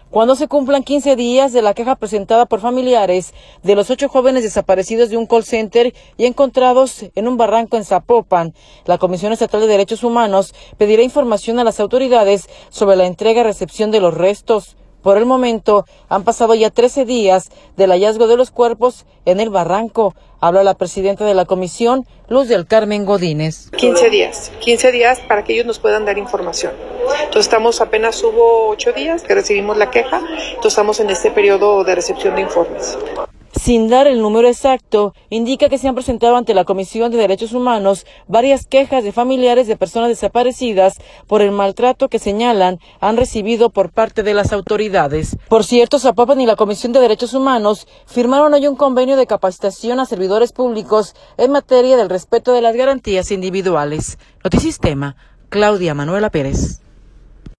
cuando se cumplan 15 días de la queja presentada por familiares de los 8 jóvenes desaparecidos de un call center y encontrados en un barranco en Zapopan. La Comisión Estatal de Derechos Humanos pedirá información a las autoridades sobre la entrega y recepción de los restos. Por el momento, han pasado ya 13 días del hallazgo de los cuerpos en el barranco. Habla la presidenta de la comisión, Luz del Carmen Godínez. 15 días para que ellos nos puedan dar información. Entonces apenas hubo 8 días que recibimos la queja, entonces estamos en este periodo de recepción de informes. Sin dar el número exacto, indica que se han presentado ante la Comisión de Derechos Humanos varias quejas de familiares de personas desaparecidas por el maltrato que señalan han recibido por parte de las autoridades. Por cierto, Zapopan y la Comisión de Derechos Humanos firmaron hoy un convenio de capacitación a servidores públicos en materia del respeto de las garantías individuales. Notisistema, Claudia Manuela Pérez.